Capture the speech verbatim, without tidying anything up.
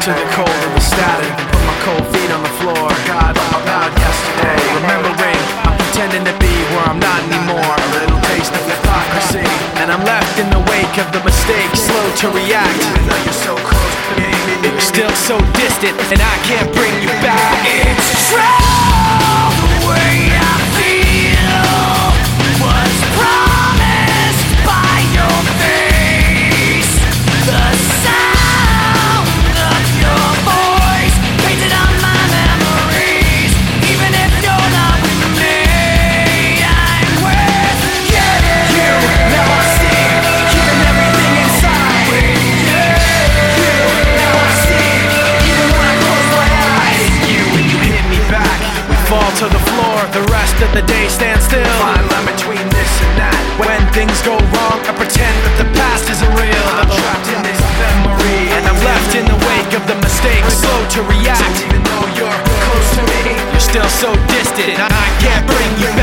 to the cold of the static and put my cold feet on the floor. God, I'm about yesterday. Remembering, I'm pretending to be where I'm not anymore. A little taste of hypocrisy, and I'm left in the wake of the mistakes, slow to react. Even though you're so close to me, you're still so distant, and I can't bring you back. It's true, the way I feel was promised by your face. The sound of your voice painted on my memories. Even if you're not with me, I'm with you. You, now I see, keeping everything inside. You, you, now I see, even when I close my eyes. You, when you hit me back, we fall to the floor. The rest of the day stands still. Fine line between this and that. When things go wrong, I pretend that the past isn't real. I'm trapped in this memory, and I'm left in the wake of the mistakes, slow to react. So even though you're close to me, you're still so distant, I can't bring you